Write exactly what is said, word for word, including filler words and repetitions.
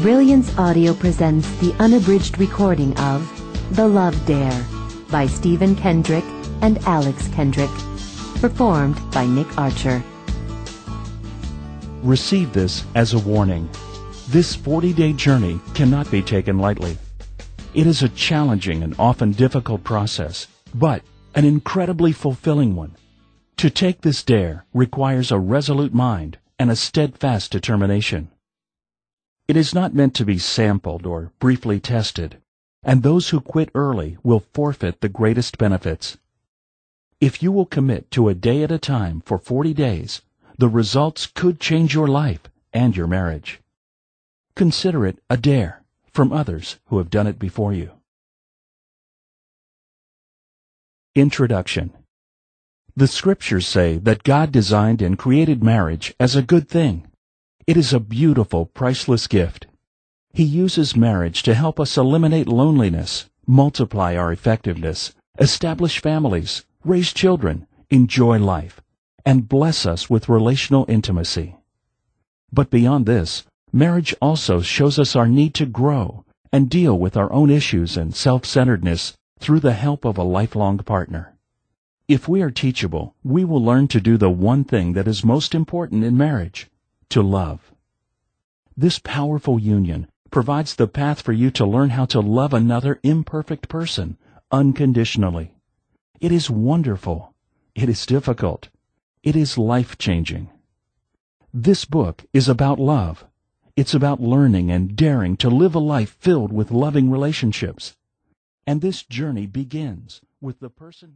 Brilliance Audio presents the unabridged recording of The Love Dare by Stephen Kendrick and Alex Kendrick, performed by Nick Archer. Receive this as a warning. This forty-day journey cannot be taken lightly. It is a challenging and often difficult process, but an incredibly fulfilling one. To take this dare requires a resolute mind and a steadfast determination. It is not meant to be sampled or briefly tested, and those who quit early will forfeit the greatest benefits. If you will commit to a day at a time for forty days, the results could change your life and your marriage. Consider it a dare from others who have done it before you. Introduction. The Scriptures say that God designed and created marriage as a good thing. It is a beautiful, priceless gift. He uses marriage to help us eliminate loneliness, multiply our effectiveness, establish families, raise children, enjoy life, and bless us with relational intimacy. But beyond this, marriage also shows us our need to grow and deal with our own issues and self-centeredness through the help of a lifelong partner. If we are teachable, we will learn to do the one thing that is most important in marriage: to love. This powerful union provides the path for you to learn how to love another imperfect person unconditionally. It is wonderful. It is difficult. It is life-changing. This book is about love. It's about learning and daring to live a life filled with loving relationships. And this journey begins with the person